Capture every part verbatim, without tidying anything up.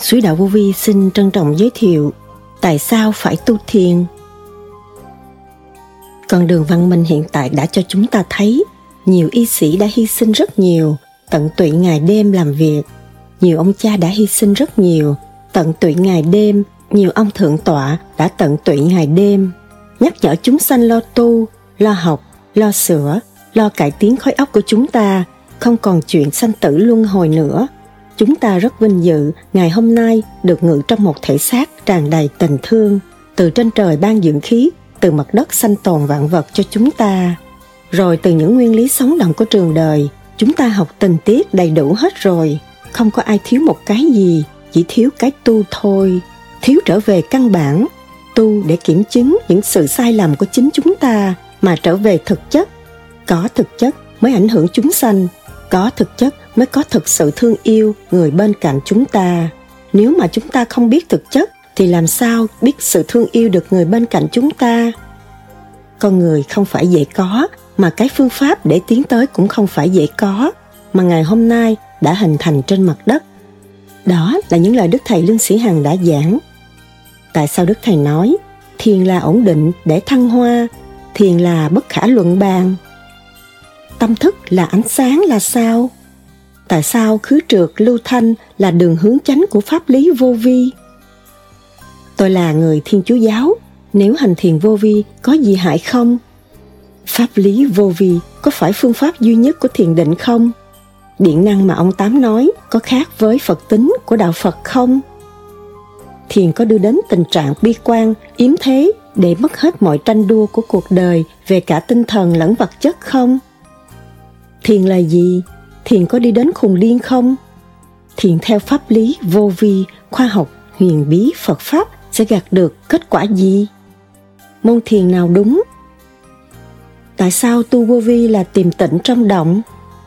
Suối Đạo Vô Vi xin trân trọng giới thiệu tại sao phải tu thiền. Con đường văn minh hiện tại đã cho chúng ta thấy nhiều y sĩ đã hy sinh rất nhiều, tận tụy ngày đêm làm việc. Nhiều ông cha đã hy sinh rất nhiều, tận tụy ngày đêm. Nhiều ông thượng tọa đã tận tụy ngày đêm, nhắc nhở chúng sanh lo tu, lo học, lo sửa, lo cải tiến khối óc của chúng ta, không còn chuyện sanh tử luân hồi nữa. Chúng ta rất vinh dự ngày hôm nay được ngự trong một thể xác tràn đầy tình thương, từ trên trời ban dưỡng khí, từ mặt đất sanh tồn vạn vật cho chúng ta. Rồi từ những nguyên lý sống động của trường đời, chúng ta học tình tiết đầy đủ hết rồi, không có ai thiếu một cái gì, chỉ thiếu cái tu thôi. Thiếu trở về căn bản, tu để kiểm chứng những sự sai lầm của chính chúng ta mà trở về thực chất. Có thực chất mới ảnh hưởng chúng sanh, có thực chất mới có thực sự thương yêu người bên cạnh chúng ta. Nếu mà chúng ta không biết thực chất thì làm sao biết sự thương yêu được người bên cạnh chúng ta? Con người không phải dễ có, mà cái phương pháp để tiến tới cũng không phải dễ có, mà ngày hôm nay đã hình thành trên mặt đất. Đó là những lời Đức Thầy Lương Sĩ Hằng đã giảng. Tại sao Đức Thầy nói thiền là ổn định để thăng hoa, thiền là bất khả luận bàn? Tâm thức là ánh sáng là sao? Tại sao khứ trượt lưu thanh là đường hướng chánh của pháp lý vô vi? Tôi là người Thiên Chúa giáo, nếu hành thiền vô vi có gì hại không? Pháp lý vô vi có phải phương pháp duy nhất của thiền định không? Điện năng mà ông Tám nói có khác với Phật tính của đạo Phật không? Thiền có đưa đến tình trạng bi quan, yếm thế để mất hết mọi tranh đua của cuộc đời về cả tinh thần lẫn vật chất không? Thiền là gì? Thiền có đi đến khùng điên không? Thiền theo pháp lý vô vi, khoa học, huyền bí Phật Pháp sẽ gặt được kết quả gì? Môn thiền nào đúng? Tại sao tu vô vi là tìm tĩnh trong động?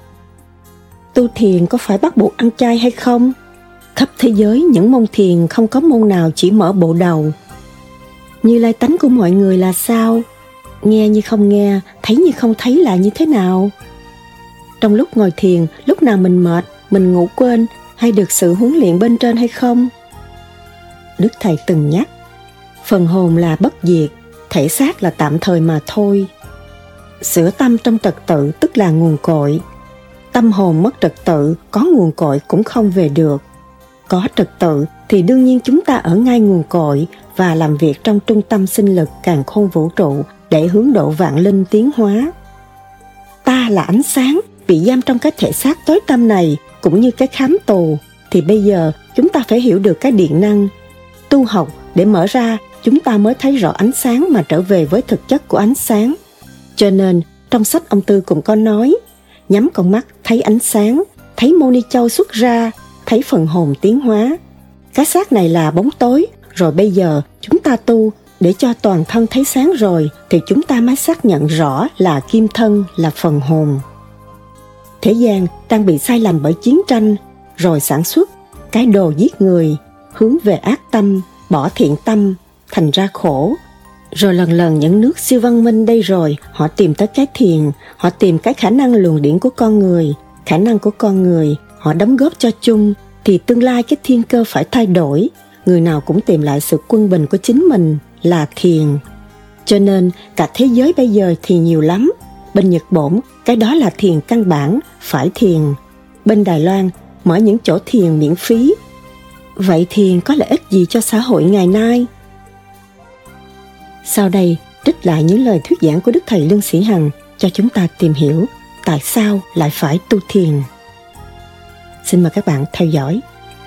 Tu thiền có phải bắt buộc ăn chay hay không? Khắp thế giới những môn thiền không có môn nào chỉ mở bộ đầu. Như lai tánh của mọi người là sao? Nghe như không nghe, thấy như không thấy là như thế nào? Trong lúc ngồi thiền, lúc nào mình mệt, mình ngủ quên hay được sự huấn luyện bên trên hay không? Đức Thầy từng nhắc, phần hồn là bất diệt, thể xác là tạm thời mà thôi. Sửa tâm trong trật tự tức là nguồn cội. Tâm hồn mất trật tự, có nguồn cội cũng không về được. Có trật tự thì đương nhiên chúng ta ở ngay nguồn cội và làm việc trong trung tâm sinh lực càn khôn vũ trụ để hướng độ vạn linh tiến hóa. Ta là ánh sáng, bị giam trong cái thể xác tối tăm này cũng như cái khám tù, thì bây giờ chúng ta phải hiểu được cái điện năng. Tu học để mở ra, chúng ta mới thấy rõ ánh sáng mà trở về với thực chất của ánh sáng. Cho nên, trong sách ông Tư cũng có nói, nhắm con mắt thấy ánh sáng, thấy Mô Ni Châu xuất ra, thấy phần hồn tiến hóa. Cái xác này là bóng tối, rồi bây giờ chúng ta tu để cho toàn thân thấy sáng rồi thì chúng ta mới xác nhận rõ là kim thân, là phần hồn. Thế gian đang bị sai lầm bởi chiến tranh, rồi sản xuất cái đồ giết người, hướng về ác tâm, bỏ thiện tâm, thành ra khổ. Rồi lần lần những nước siêu văn minh đây rồi, họ tìm tới cái thiền, họ tìm cái khả năng luồng điển của con người, khả năng của con người, họ đóng góp cho chung, thì tương lai cái thiên cơ phải thay đổi, người nào cũng tìm lại sự quân bình của chính mình là thiền. Cho nên cả thế giới bây giờ thì nhiều lắm. Bên Nhật Bổn, cái đó là thiền căn bản, phải thiền. Bên Đài Loan, mở những chỗ thiền miễn phí. Vậy thiền có lợi ích gì cho xã hội ngày nay? Sau đây, trích lại những lời thuyết giảng của Đức Thầy Lương Sĩ Hằng cho chúng ta tìm hiểu tại sao lại phải tu thiền. Xin mời các bạn theo dõi.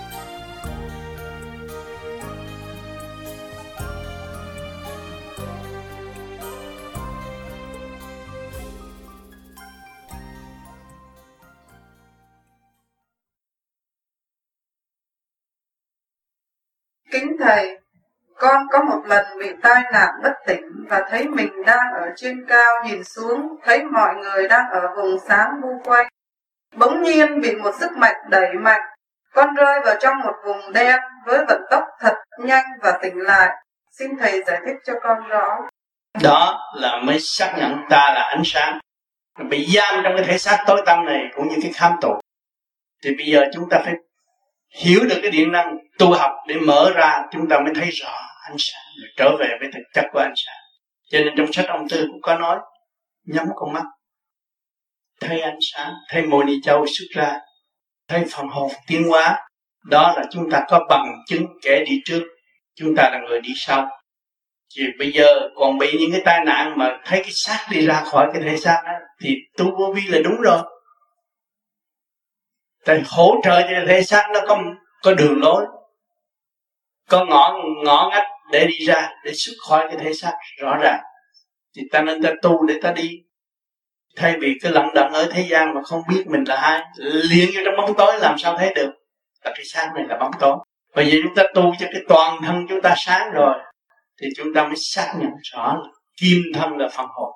Kính Thầy, con có một lần bị tai nạn bất tỉnh và thấy mình đang ở trên cao nhìn xuống, thấy mọi người đang ở vùng sáng bu quanh. Bỗng nhiên bị một sức mạnh đẩy mạnh, con rơi vào trong một vùng đen với vận tốc thật nhanh và tỉnh lại. Xin Thầy giải thích cho con rõ. Đó là mới xác nhận ta là ánh sáng. Bị giam trong cái thể xác tối tăm này cũng như cái khám tù. Thì bây giờ chúng ta phải hiểu được cái điện năng tu học để mở ra, chúng ta mới thấy rõ ánh sáng, trở về với thực chất của ánh sáng. Cho nên trong sách ông Tư cũng có nói, nhắm con mắt thấy ánh sáng, thấy Mô Ni Châu xuất ra, thấy phần hồn tiến hóa. Đó là chúng ta có bằng chứng kẻ đi trước, chúng ta là người đi sau. Chỉ bây giờ còn bị những cái tai nạn mà thấy cái xác đi ra khỏi cái thể xác đó, thì tu vô vi là đúng rồi. Tại hỗ trợ cho thể xác nó có, có đường lối, có ngõ ngõ ngách để đi ra, để xuất khỏi cái thể xác rõ ràng. Thì ta nên ta tu để ta đi, thay vì cứ lận đận ở thế gian mà không biết mình là ai, liền vô trong bóng tối làm sao thấy được là cái xác này là bóng tối. Bởi vì chúng ta tu cho cái toàn thân chúng ta sáng rồi, thì chúng ta mới xác nhận rõ là kim thân là phần hồn.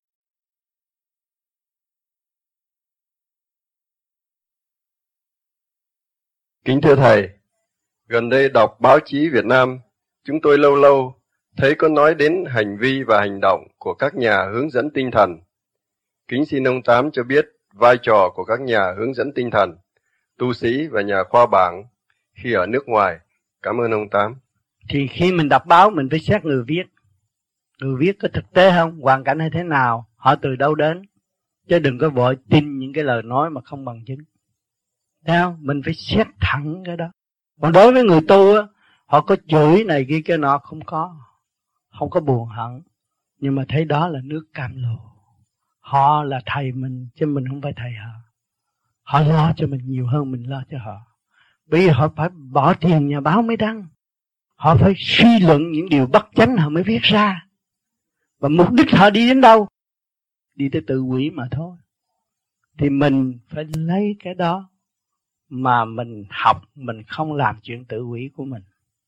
Kính thưa Thầy, gần đây đọc báo chí Việt Nam, chúng tôi lâu lâu thấy có nói đến hành vi và hành động của các nhà hướng dẫn tinh thần. Kính xin ông Tám cho biết vai trò của các nhà hướng dẫn tinh thần, tu sĩ và nhà khoa bảng khi ở nước ngoài. Cảm ơn ông Tám. Thì khi mình đọc báo mình phải xét người viết. Người viết có thực tế không? Hoàn cảnh hay thế nào? Họ từ đâu đến? Chứ đừng có vội tin những cái lời nói mà không bằng chứng. Thấy không? Mình phải xét thẳng cái đó. Còn đối với người tu á, họ có chửi này kia cái nọ không có. Không có buồn hận. Nhưng mà thấy đó là nước cam lồ. Họ là thầy mình, chứ mình không phải thầy họ. Họ lo cho mình nhiều hơn mình lo cho họ. Bởi vì họ phải bỏ tiền nhà báo mới đăng. Họ phải suy luận những điều bất chánh họ mới viết ra. Và mục đích họ đi đến đâu? Đi tới tự quỷ mà thôi. Thì mình phải lấy cái đó mà mình học, mình không làm chuyện tự quỷ của mình.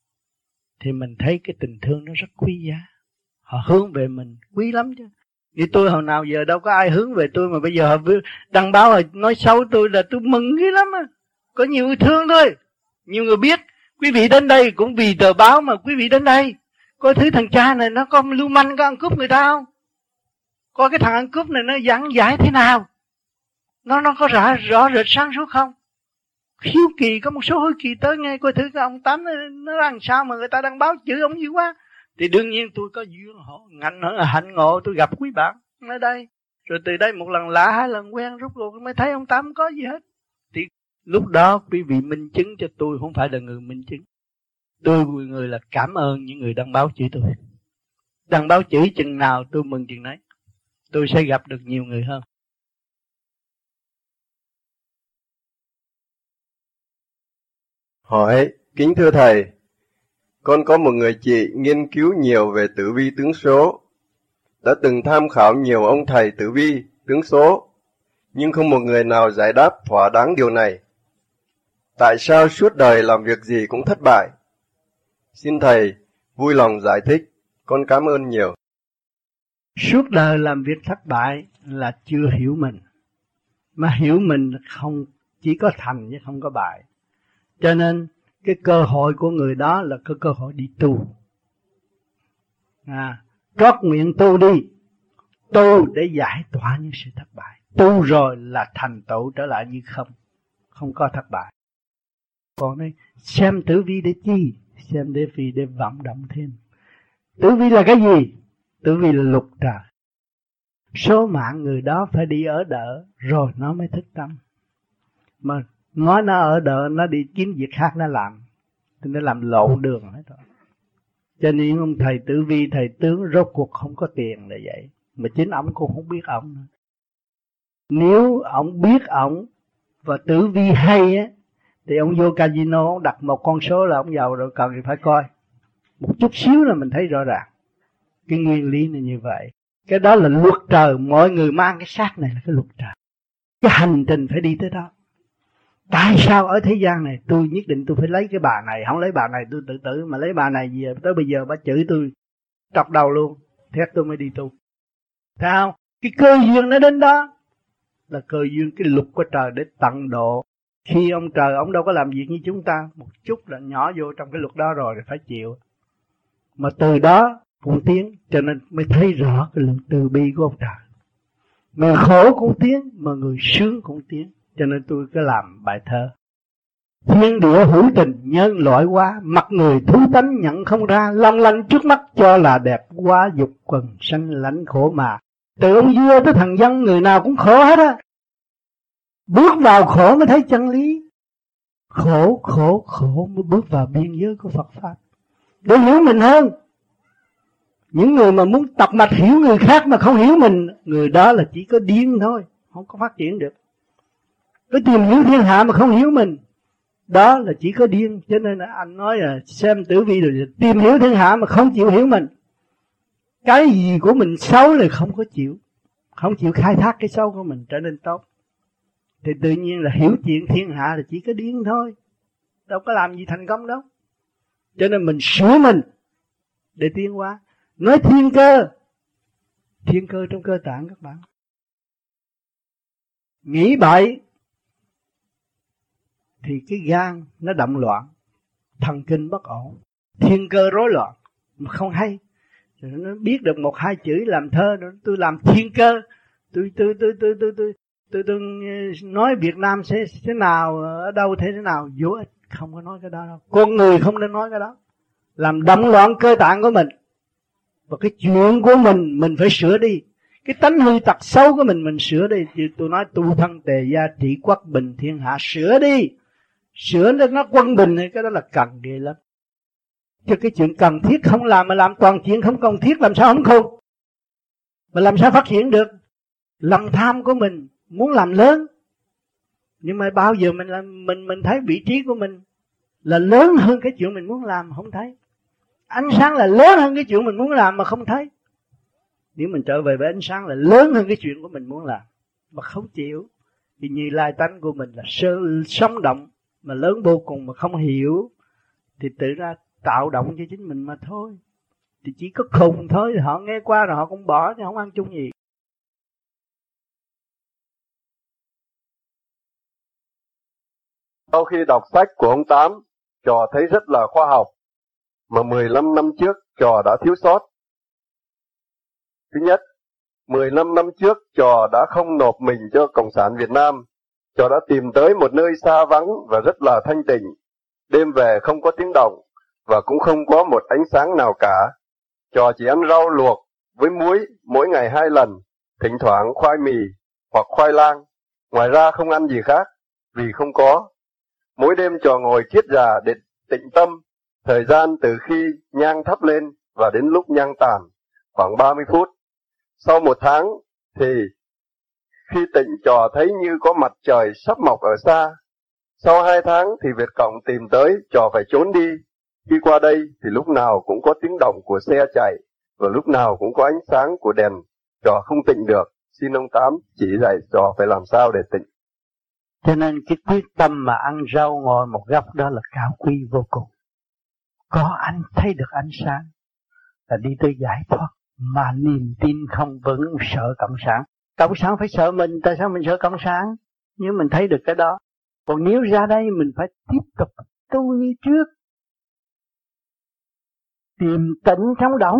Thì mình thấy cái tình thương nó rất quý giá. Họ hướng về mình quý lắm chứ. Như tôi hồi nào giờ đâu có ai hướng về tôi, mà bây giờ họ đăng báo rồi nói xấu tôi là tôi mừng ghê lắm á. Có nhiều người thương thôi. Nhiều người biết. Quý vị đến đây cũng vì tờ báo mà quý vị đến đây. Coi thứ thằng cha này nó có lưu manh, có ăn cướp người ta không? Coi cái thằng ăn cướp này nó giảng giải thế nào? Nó nó có rõ, rõ rệt sáng suốt không? Hiếu kỳ, có một số hiếu kỳ tới nghe coi thử cái ông Tám nó, nó làm sao mà người ta đăng báo chữ ông dữ quá. Thì đương nhiên tôi có duyên hộ, ngạnh hạnh ngộ tôi gặp quý bạn ở đây. Rồi từ đây một lần lạ hai lần quen rút cuộc mới thấy ông Tám có gì hết. Thì lúc đó quý vị minh chứng cho tôi, không phải là người minh chứng. Tôi người là cảm ơn những người đăng báo chửi tôi. Đăng báo chửi chừng nào tôi mừng chừng đấy. Tôi sẽ gặp được nhiều người hơn. Hỏi, kính thưa Thầy, con có một người chị nghiên cứu nhiều về tử vi tướng số, đã từng tham khảo nhiều ông thầy tử vi tướng số, nhưng không một người nào giải đáp thỏa đáng điều này. Tại sao suốt đời làm việc gì cũng thất bại? Xin Thầy vui lòng giải thích, con cảm ơn nhiều. Suốt đời làm việc thất bại là chưa hiểu mình. Mà hiểu mình không chỉ có thành chứ không có bại. Cho nên cái cơ hội của người đó là cái cơ hội đi tu. À, trót nguyện tu đi. Tu để giải tỏa những sự thất bại. Tu rồi là thành tựu trở lại như không. Không có thất bại. Còn đây, xem tử vi để chi? Xem để vì để vận động thêm. Tử vi là cái gì? Tử vi là lục trời. Số mạng người đó phải đi ở đỡ rồi nó mới thức tâm. Mà nói nó ở đỡ, nó đi kiếm việc khác nó làm, thì nó làm lộn đường hết rồi. Cho nên ông thầy tử vi, thầy tướng rốt cuộc không có tiền là vậy. Mà chính ông cũng không biết ông nữa. Nếu ông biết ông và tử vi hay á, thì ông vô casino, ông đặt một con số là ông giàu rồi, cần thì phải coi. Một chút xíu là mình thấy rõ ràng. Cái nguyên lý này như vậy. Cái đó là luật trời, mọi người mang cái xác này là cái luật trời. Cái hành trình phải đi tới đó. Tại sao ở thế gian này tôi nhất định tôi phải lấy cái bà này, không lấy bà này tôi tự tử, mà lấy bà này gì tới bây giờ bà chửi tôi trọc đầu luôn, thế tôi mới đi tu. Thấy không? Cái cơ duyên nó đến đó là cơ duyên, cái luật của trời để tận độ. Khi ông trời ông đâu có làm việc như chúng ta, một chút là nhỏ vô trong cái luật đó rồi, rồi phải chịu. Mà từ đó cũng tiến, cho nên mới thấy rõ cái lượng từ bi của ông trời. Người khổ cũng tiến, mà người sướng cũng tiến. Cho nên tôi cứ làm bài thơ. Thiên địa hữu tình nhân loại quá, mặt người thú tánh nhận không ra, long lanh trước mắt cho là đẹp quá, dục quần sanh lãnh khổ mà. Từ ông vua tới thằng dân người nào cũng khổ hết á. Bước vào khổ mới thấy chân lý. Khổ, khổ, khổ mới bước vào biên giới của Phật Pháp. Để hiểu mình hơn. Những người mà muốn tập mạch hiểu người khác mà không hiểu mình, người đó là chỉ có điên thôi, không có phát triển được. Cứ tìm hiểu thiên hạ mà không hiểu mình, đó là chỉ có điên. Cho nên là anh nói là xem tử vi rồi tìm hiểu thiên hạ mà không chịu hiểu mình. Cái gì của mình xấu là không có chịu, không chịu khai thác cái xấu của mình trở nên tốt, thì tự nhiên là hiểu chuyện thiên hạ là chỉ có điên thôi, đâu có làm gì thành công đâu. Cho nên mình sửa mình để tiến hóa. Nói thiên cơ, thiên cơ trong cơ tạng các bạn. Nghĩ bậy thì cái gan nó động loạn, thần kinh bất ổn, thiên cơ rối loạn, mà không hay. Rồi nó biết được một hai chữ làm thơ, tôi làm thiên cơ, tôi tôi tôi tôi tôi tôi tôi, tôi nói Việt Nam sẽ thế nào, ở đâu thế nào, vô ích, không có nói cái đó đâu. Con người không nên nói cái đó, làm động loạn cơ tạng của mình. Và cái chuyện của mình mình phải sửa đi, cái tánh hư tật xấu của mình mình sửa đi. Thì tôi nói tu thân tề gia trị quốc bình thiên hạ, sửa đi, sửa cho nó quân bình, thì cái đó là cần ghê lắm. Chứ cái chuyện cần thiết không làm mà làm toàn chuyện không cần thiết, làm sao không khôn, mà làm sao phát triển được. Lòng tham của mình muốn làm lớn, nhưng mà bao giờ mình làm, mình mình thấy vị trí của mình là lớn hơn cái chuyện mình muốn làm, không thấy. Ánh sáng là lớn hơn cái chuyện mình muốn làm mà không thấy. Nếu mình trở về với ánh sáng là lớn hơn cái chuyện của mình muốn làm mà không chịu, thì Như Lai tánh của mình là sơ sống động mà lớn vô cùng mà không hiểu, thì tự ra tạo động cho chính mình mà thôi. Thì chỉ có khùng thôi, thì họ nghe qua rồi họ cũng bỏ, chứ không ăn chung gì. Sau khi đọc sách của ông Tám, trò thấy rất là khoa học, mà mười lăm năm trước trò đã thiếu sót. Thứ nhất, mười lăm năm trước trò đã không nộp mình cho Cộng sản Việt Nam. Trò đã tìm tới một nơi xa vắng và rất là thanh tịnh. Đêm về không có tiếng động và cũng không có một ánh sáng nào cả. Trò chỉ ăn rau luộc với muối mỗi ngày hai lần, thỉnh thoảng khoai mì hoặc khoai lang. Ngoài ra không ăn gì khác vì không có. Mỗi đêm trò ngồi kiết già để tĩnh tâm, thời gian từ khi nhang thắp lên và đến lúc nhang tàn khoảng ba mươi phút. Sau một tháng thì khi tịnh trò thấy như có mặt trời sắp mọc ở xa. Sau hai tháng thì Việt Cộng tìm tới, trò phải trốn đi. Khi qua đây thì lúc nào cũng có tiếng động của xe chạy và lúc nào cũng có ánh sáng của đèn. Trò không tịnh được. Xin ông Tám chỉ dạy trò phải làm sao để tịnh. Cho nên cái quyết tâm mà ăn rau ngồi một góc đó là cao quý vô cùng. Có anh thấy được ánh sáng là đi tới giải thoát, mà niềm tin không vững sợ Cộng sản. Cộng sản phải sợ mình, tại sao mình sợ Cộng sản? Nếu mình thấy được cái đó. Còn nếu ra đây mình phải tiếp tục tu như trước, tìm tĩnh trong động.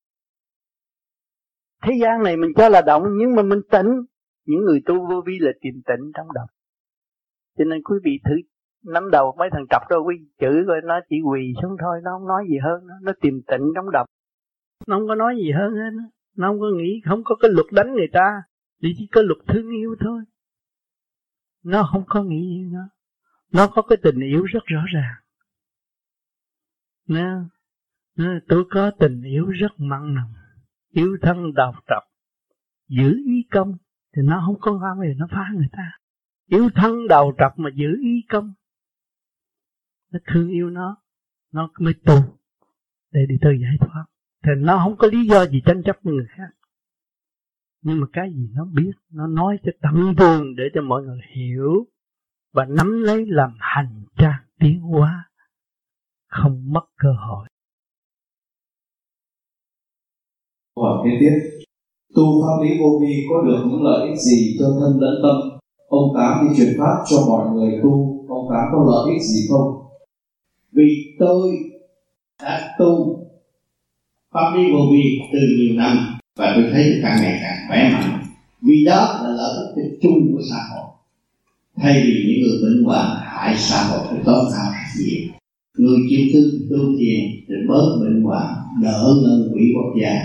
Thế gian này mình cho là động, nhưng mà mình tĩnh. Những người tu vô vi là tìm tĩnh trong động. Cho nên quý vị thử nắm đầu mấy thằng trọc đó, quý chữ rồi nó chỉ quỳ xuống thôi, nó không nói gì hơn, nó, nó tìm tĩnh trong động. Nó không có nói gì hơn hết, nó không có nghĩ, không có cái luật đánh người ta, chỉ có luật thương yêu thôi. Nó không có nghĩ gì nữa. Nó có cái tình yêu rất rõ ràng. Nè, tôi có tình yêu rất mặn nồng, yêu thân đào trọc, giữ ý công, thì nó không có ngon gì nó phá người ta. Yêu thân đầu trọc mà giữ ý công, nó thương yêu nó, nó mới tu để đi tới giải thoát. Thì nó không có lý do gì tranh chấp với người khác. Nhưng mà cái gì nó biết, nó nói cho tâm tường để cho mọi người hiểu và nắm lấy làm hành trang tiến hóa, không mất cơ hội. Câu hỏi kế tiếp: tu pháp lý vô vi có được những lợi ích gì cho thân lẫn tâm? Ông Tám đi truyền pháp cho mọi người tu, ông Tám có lợi ích gì không? Vì tôi đã tu pháp lý vô vi từ nhiều năm và tôi thấy càng ngày càng khỏe mạnh. Vì đó là lợi ích chung của xã hội. thay vì những người bệnh hoạn hại xã hội phải tốn hao rất nhiều. Người chịu thức tu thiền để bớt bệnh hoạn, đỡ ngân quỷ quốc gia.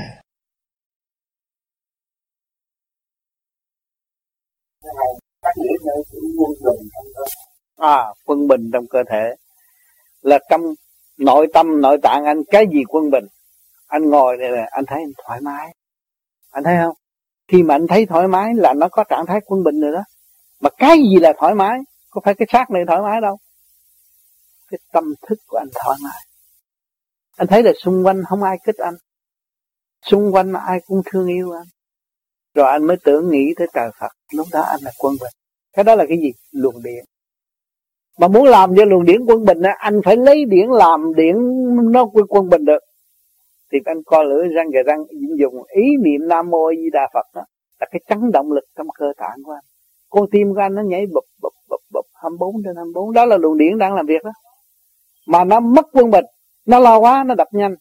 À, quân bình trong cơ thể là trong nội tâm nội tạng anh, cái gì quân bình? Anh ngồi đây là anh thấy anh thoải mái, anh thấy không? Khi mà anh thấy thoải mái là nó có trạng thái quân bình rồi đó. Mà cái gì là thoải mái? Có phải cái xác này thoải mái đâu, cái tâm thức của anh thoải mái. Anh thấy là xung quanh không ai kích anh, xung quanh ai cũng thương yêu anh, rồi anh mới tưởng nghĩ tới trời Phật. Lúc đó anh là quân bình. Cái đó là cái gì? Luồng điển. Mà muốn làm cho luồng điển quân bình á, anh phải lấy điển làm điển nó quân bình được. Thì anh co lưỡi răng gà răng dùng ý niệm Nam Mô A Di Đà Phật đó, là cái chấn động lực trong cơ tạng của anh. Con tim của anh nó nhảy bụp bụp bụp bụp hai mươi bốn trên hai mươi bốn, đó là luồng điển đang làm việc đó. Mà nó mất quân bình, nó lo quá nó đập nhanh,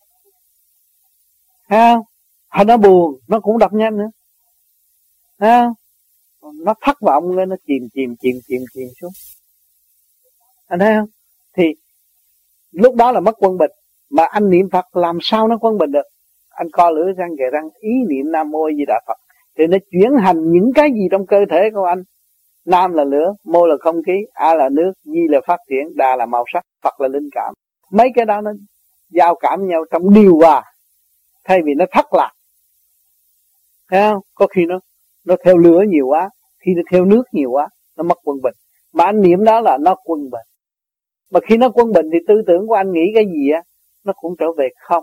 thấy không? Hay nó buồn nó cũng đập nhanh nữa, thấy không? Nó thất vọng nó chìm chìm chìm chìm chìm xuống, anh thấy không? Thì lúc đó là mất quân bình. Mà anh niệm Phật làm sao nó quân bình được? Anh co lưỡi răng kề răng ý niệm Nam Mô A Di Đà Phật thì nó chuyển hành những cái gì trong cơ thể của anh. Nam là lửa, Mô là không khí, A là nước, Di là phát triển, Đà là màu sắc, Phật là linh cảm. Mấy cái đó nó giao cảm nhau trong điều hòa, thay vì nó thất lạc. Thấy không? Có khi nó nó theo lửa nhiều quá, khi nó theo nước nhiều quá, nó mất quân bình. Mà anh niệm đó là nó quân bình. Mà khi nó quân bình thì tư tưởng của anh nghĩ cái gì á, nó cũng trở về không.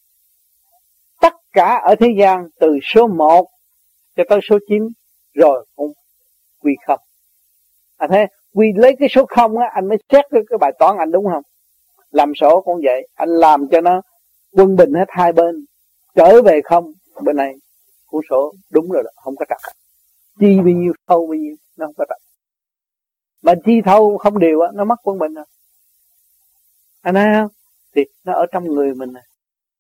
Tất cả ở thế gian từ số một cho tới số chín rồi cũng quy không. Anh thấy quy lấy cái số không á, anh mới xét cái, cái bài toán anh đúng không? Làm sổ cũng vậy, anh làm cho nó quân bình hết hai bên, trở về không, bên này cuốn sổ đúng rồi đó, không có trật. Chi bao nhiêu thâu bao nhiêu nó không có trật. Mà chi thâu không đều á, nó mất quân bình rồi. Anh thấy không? Thì nó ở trong người mình này.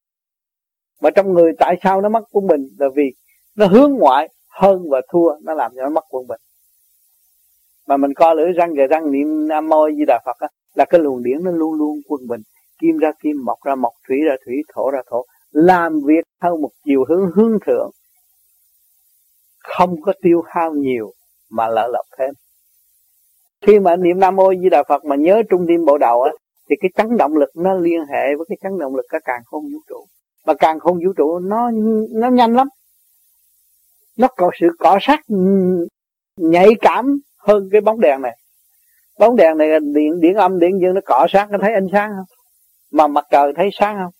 Mà trong người tại sao nó mất quân bình? Là vì nó hướng ngoại hơn và thua, nó làm cho nó mất quân bình. Mà mình co lưỡi răng kề răng niệm Nam Mô A Di Đà Phật á, là cái luồng điển nó luôn luôn quân bình. Kim ra kim, mộc ra mộc, thủy ra thủy, thổ ra thổ, làm việc theo một chiều hướng hướng thượng, không có tiêu hao nhiều mà lợi lộc thêm. Khi mà niệm Nam Mô A Di Đà Phật mà nhớ trung tim bộ đầu á, thì cái chấn động lực nó liên hệ với cái chấn động lực cả càn khôn vũ trụ. Mà càn khôn vũ trụ nó nó nhanh lắm, nó có sự cọ sát nhạy cảm hơn cái bóng đèn này. Bóng đèn này là điện điện âm điện dương, nó cọ sát nó thấy ánh sáng không? Mà mặt trời thấy sáng không?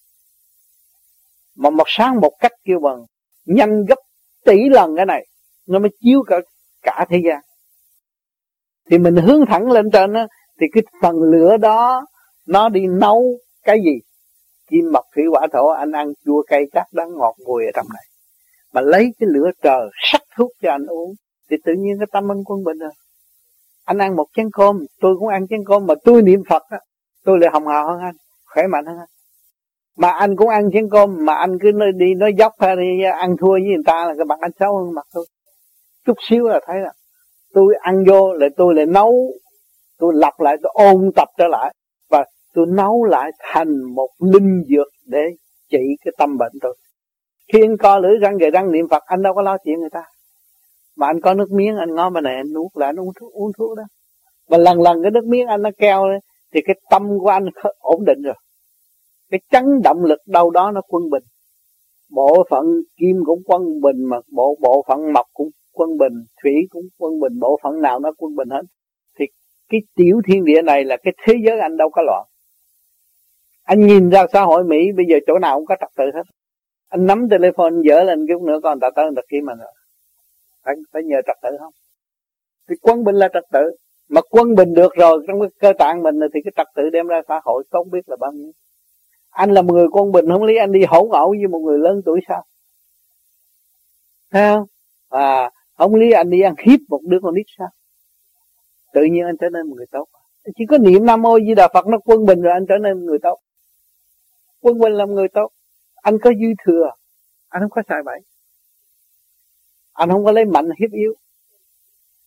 Mà một sáng một cách kêu bằng nhanh gấp tỷ lần cái này, nó mới chiếu cả cả thế gian. Thì mình hướng thẳng lên trên á, thì cái phần lửa đó nó đi nấu cái gì? Kim mộc thủy hỏa thổ, anh ăn chua cay chát đắng ngọt bùi ở trong này. Mà lấy cái lửa trời sắc thuốc cho anh uống, thì tự nhiên cái tâm anh quân bình rồi. Anh ăn một chén cơm, tôi cũng ăn chén cơm, mà tôi niệm Phật á, tôi lại hồng hào hơn anh, khỏe mạnh hơn anh. Mà anh cũng ăn chén cơm, mà anh cứ nói đi nói dốc hay đi ăn thua với người ta là cái mặt anh xấu hơn mặt tôi. Chút xíu là thấy là tôi ăn vô lại tôi lại nấu, tôi lặp lại, tôi ôn tập trở lại, và tôi nấu lại thành một linh dược để trị cái tâm bệnh tôi. Khi anh co lưỡi răng kề răng niệm Phật, anh đâu có lo chuyện người ta. Mà anh có nước miếng, anh ngó bên này, anh nuốt lại, anh uống thuốc, uống thuốc đó. Và lần lần cái nước miếng anh nó keo lên, thì cái tâm của anh ổn định rồi. Cái chấn động lực đâu đó nó quân bình. Bộ phận kim cũng quân bình, mà bộ bộ phận mộc cũng quân bình, thủy cũng quân bình, bộ phận nào nó quân bình hết. Thì cái tiểu thiên địa này là cái thế giới anh đâu có loạn. Anh nhìn ra xã hội Mỹ bây giờ chỗ nào cũng có trật tự hết. Anh nắm telephone dở lên chút nữa còn ta tới người ta kia mà nữa. Phải, phải nhờ trật tự không? Thì quân bình là trật tự. Mà quân bình được rồi trong cái cơ tạng mình thì cái trật tự đem ra xã hội không biết là bao nhiêu. Anh là một người quân bình, không lý anh đi hỗn ẩu với một người lớn tuổi sao? Thấy không? À, không lý anh đi ăn hiếp một đứa con nít sao? Tự nhiên anh trở nên một người tốt. Chỉ có niệm Nam Mô Di Đà Phật nó quân bình rồi anh trở nên một người tốt. Quân bình là một người tốt. Anh có dư thừa, anh không có xài bậy, anh không có lấy mạnh hiếp yếu,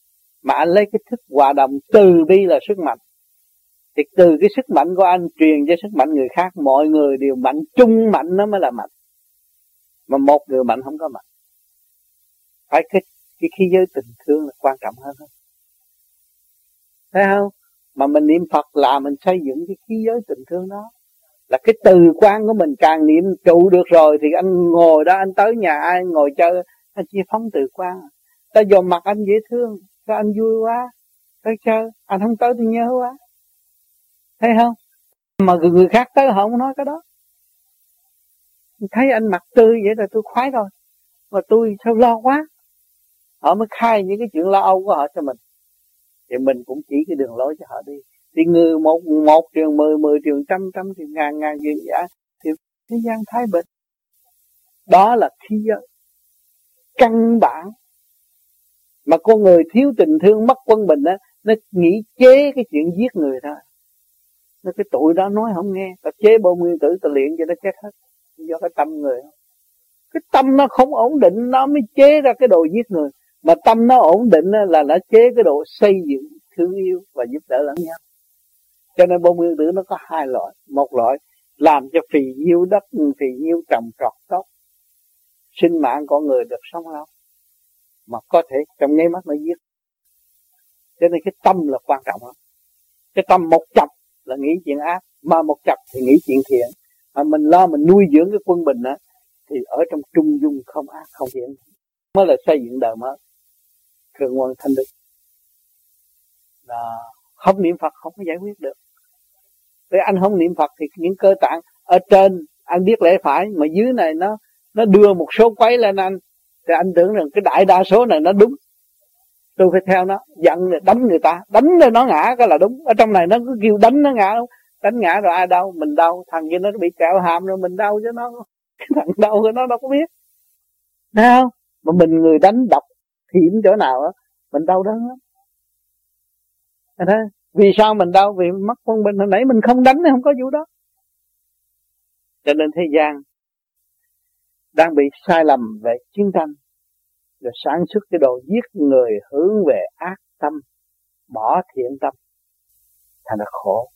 mà anh lấy cái thức hòa đồng từ bi là sức mạnh, thì từ cái sức mạnh của anh truyền cho sức mạnh người khác, mọi người đều mạnh chung, mạnh nó mới là mạnh, mà một người mạnh không có mạnh. Phải cái cái khí giới tình thương là quan trọng hơn không? Thấy không? Mà mình niệm Phật là mình xây dựng cái khí giới tình thương đó, là cái từ quan của mình càng niệm trụ được rồi thì anh ngồi đó, anh tới nhà ai ngồi chơi, anh chỉ phóng từ quan. Ta dòm mặt anh dễ thương, cho anh vui quá, tới chơi, anh không tới thì nhớ quá. Thấy không? Mà người khác tới họ không nói cái đó. Thấy anh mặt tươi vậy là tôi khoái rồi, mà tôi sao lo quá. Họ mới khai những cái chuyện lo âu của họ cho mình, thì mình cũng chỉ cái đường lối cho họ đi. Thì người một một trường mười, mười trường trăm, trăm trường ngàn, ngàn duyên giả, thì thế gian thái bình. Đó là khí giới căn bản. Mà con người thiếu tình thương, mất quân bình á, nó nghĩ chế cái chuyện giết người thôi. Nó cái tụi đó nói không nghe, ta chế bao nguyên tử ta luyện cho nó chết hết, do cái tâm người. Cái tâm nó không ổn định, nó mới chế ra cái đồ giết người. Mà tâm nó ổn định là nó chế cái độ xây dựng, thương yêu và giúp đỡ lẫn nhau. Cho nên bao nguyên tử nó có hai loại. Một loại làm cho phì nhiêu đất, phì nhiêu trồng trọt tốt, sinh mạng con người được sống lâu, mà có thể trong nháy mắt nó giết. Cho nên cái tâm là quan trọng lắm. Cái tâm một chập là nghĩ chuyện ác, mà một chập thì nghĩ chuyện thiện. Mà mình lo mình nuôi dưỡng cái quân bình á, thì ở trong trung dung không ác không thiện, mới là xây dựng đời mới. Thượng nguồn thanh đức là không niệm Phật không có giải quyết được. Để anh không niệm Phật thì những cơ tạng ở trên anh biết lẽ phải, mà dưới này nó nó đưa một số quấy lên anh, thì anh tưởng rằng cái đại đa số này nó đúng, tôi phải theo nó, giận rồi đánh người ta, đánh rồi nó ngã cái là đúng. Ở trong này nó cứ kêu đánh nó ngã, đúng, đánh ngã rồi ai đau? Mình đau. Thằng kia nó bị kẹo hàm rồi mình đau chứ nó, cái thằng đau rồi nó đâu có biết. Thấy không? Mà mình người đánh độc hiểm chỗ nào á, mình đau đớn lắm. Thấy? Vì sao mình đau? Vì mất quân bình. Hồi nãy mình không đánh thì không có vụ đó. Cho nên thế gian đang bị sai lầm về chiến tranh, rồi sản xuất cái đồ giết người hướng về ác tâm, bỏ thiện tâm, thành là khổ.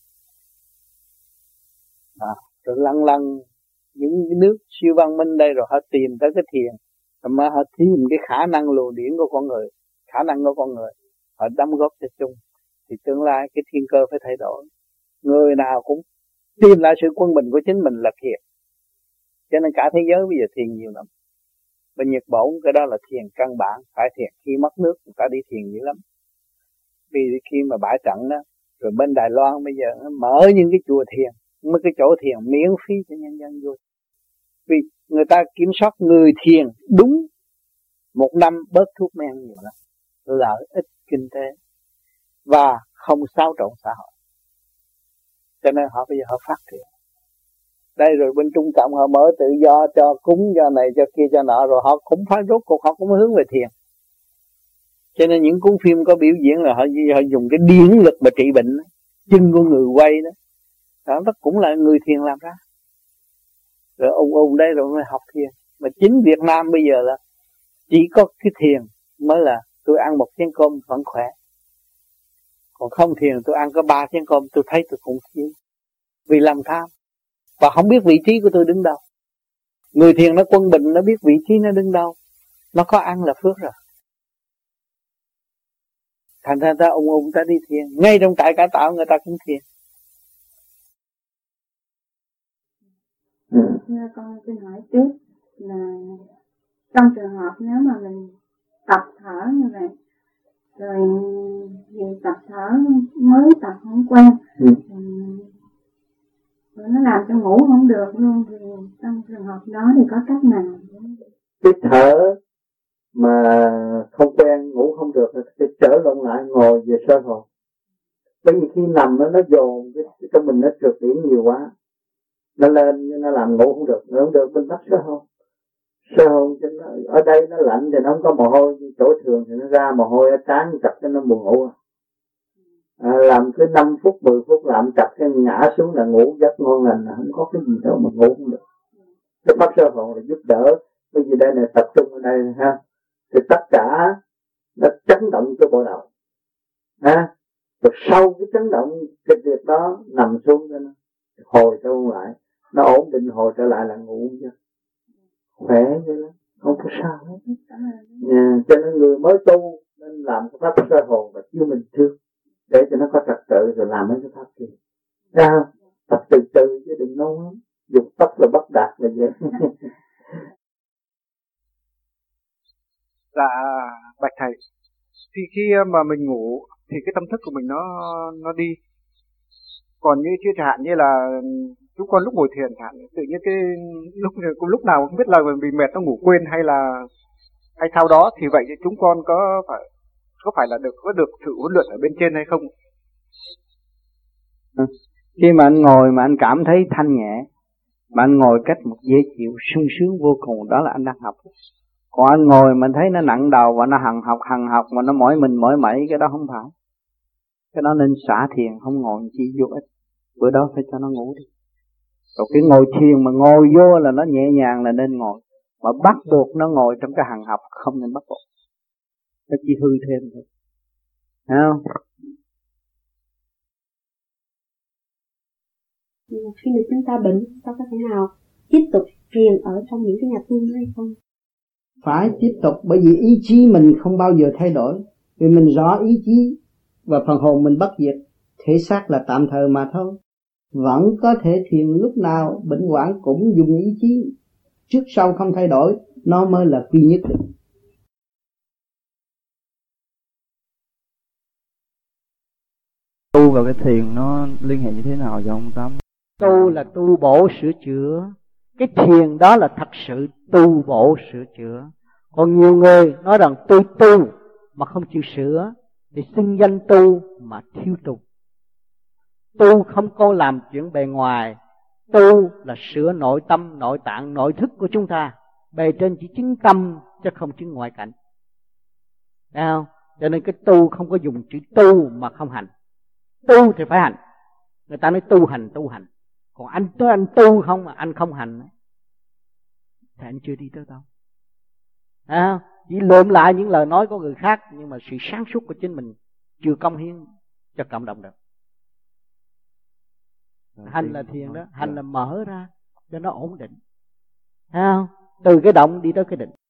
À, rồi lăn lăn những nước siêu văn minh đây, rồi họ tìm tới cái thiền, rồi mà họ tìm cái khả năng luồng điển của con người, khả năng của con người, họ đóng góp cho chung, thì tương lai cái thiên cơ phải thay đổi. Người nào cũng tìm lại sự quân bình của chính mình là thiền. Cho nên cả thế giới bây giờ thiền nhiều lắm. Bên Nhật Bản cái đó là thiền căn bản, phải thiền. Khi mất nước cũng phải đi thiền nhiều lắm. Vì khi mà bãi trận đó, rồi bên Đài Loan bây giờ nó mở những cái chùa thiền, mấy cái chỗ thiền miễn phí cho nhân dân vô. Vì người ta kiểm soát người thiền đúng một năm bớt thuốc men nhiều lắm, lợi ích kinh tế và không xáo trộn xã hội. Cho nên họ bây giờ họ phát triển. Đây rồi bên Trung Cộng họ mở tự do cho cúng, cho này cho kia cho nọ, rồi họ cũng phải rốt cuộc họ cũng hướng về thiền. Cho nên những cuốn phim có biểu diễn là họ, họ dùng cái điển lực mà trị bệnh, chân của người quay đó, đó, đó cũng là người thiền làm ra. Rồi ông ông đây rồi mới học thiền. Mà chính Việt Nam bây giờ là chỉ có cái thiền mới là tôi ăn một chén cơm vẫn khỏe, còn không thiền tôi ăn có ba chén cơm tôi thấy tôi cũng thiếu, vì làm tham và không biết vị trí của tôi đứng đâu. Người thiền nó quân bình, nó biết vị trí nó đứng đâu, nó có ăn là phước rồi. Thành ra ta ông ông ta đi thiền, ngay trong trại cải tạo người ta cũng thiền. Thưa con xin hỏi trước là trong trường hợp nếu mà mình tập thở như vậy, rồi vì tập thở mới tập không quen, ừ. rồi nó làm cho ngủ không được luôn, thì trong trường hợp đó thì có cách nào? Cái thở mà không quen, ngủ không được thì trở lộn lại ngồi về sơ hồn. Bởi vì khi nằm nó nó dồn cái trong mình nó trượt điểm nhiều quá, nó lên nó làm ngủ không được, ngủ không được mình tắt sơ hồn. Sơ hồn cho nó, ở đây nó lạnh thì nó không có mồ hôi, chỗ thường thì nó ra mồ hôi ở trán chặt cho nó buồn ngủ. À, làm cứ năm phút mười phút làm chặt cái ngã xuống là ngủ giấc ngon lành, là không có cái gì đâu mà ngủ không được. Cái pháp sơ hồn là giúp đỡ. Bởi vì đây này tập trung ở đây ha, thì tất cả nó chấn động cái bộ đầu, À, rồi sau cái chấn động kịch liệt đó nằm xuống cho nó hồi trở lại, nó ổn định hồi trở lại là ngủ chứ khỏe vậy đó, không có sao hết. À, cho nên người mới tu nên làm cái pháp soi hồn và chiếu mình trước để cho nó có trật tự rồi làm mấy cái pháp kia. Ra tập từ từ chứ đừng nôn lắm, dùng tóc là bắt đạt là vậy. Dạ bạch thầy, thì khi mà mình ngủ thì cái tâm thức của mình nó nó đi, còn như chưa chẳng hạn như là chúng con lúc ngồi thiền chẳng hạn, tự nhiên cái lúc lúc nào cũng biết là mình bị mệt nó ngủ quên hay là hay sau đó, thì vậy thì chúng con có phải có phải là được có được sự huấn luyện ở bên trên hay không? À, khi mà anh ngồi mà anh cảm thấy thanh nhẹ, mà anh ngồi cách một dễ chịu sung sướng vô cùng, đó là anh đang học. Còn anh ngồi mình thấy nó nặng đầu và nó hằng học hằng học mà nó mỏi mình mỏi mẩy, cái đó không phải. Cái đó nên xả thiền, không ngồi chỉ vô ích. Bữa đó phải cho nó ngủ đi. Rồi cái ngồi thiền mà ngồi vô là nó nhẹ nhàng là nên ngồi. Mà bắt buộc nó ngồi trong cái hằng học không nên bắt buộc. Nó chỉ hư thêm thôi. Thấy không? Khi mà chúng ta bệnh, ta có thể nào tiếp tục thiền ở trong những cái nhà tu hay không? Phải tiếp tục, bởi vì ý chí mình không bao giờ thay đổi. Vì mình rõ ý chí và phần hồn mình bất diệt, thể xác là tạm thời mà thôi. Vẫn có thể thiền lúc nào bệnh hoạn cũng dùng ý chí, trước sau không thay đổi, nó mới là duy nhất. Tu vào cái thiền nó liên hệ như thế nào vậy ông Tám? Tu là tu bổ sửa chữa. Cái thiền đó là thật sự tu bổ sửa chữa. Còn nhiều người nói rằng tôi tu mà không chịu sửa thì xưng danh tu mà thiếu tu. Tu không có làm chuyện bề ngoài, tu là sửa nội tâm, nội tạng, nội thức của chúng ta. Bề trên chỉ chứng tâm chứ không chứng ngoại cảnh. Thấy không? Cho nên cái tu không có dùng chữ tu mà không hành. Tu thì phải hành. Người ta nói tu hành, tu hành. Còn anh nói anh tu không mà anh không hành thì anh chưa đi tới đâu. À, chỉ lượm lại những lời nói của người khác, nhưng mà sự sáng suốt của chính mình chưa cống hiến cho cộng đồng được. Hành là thiền đó, hành là mở ra cho nó ổn định. Thấy không? Từ cái động đi tới cái định.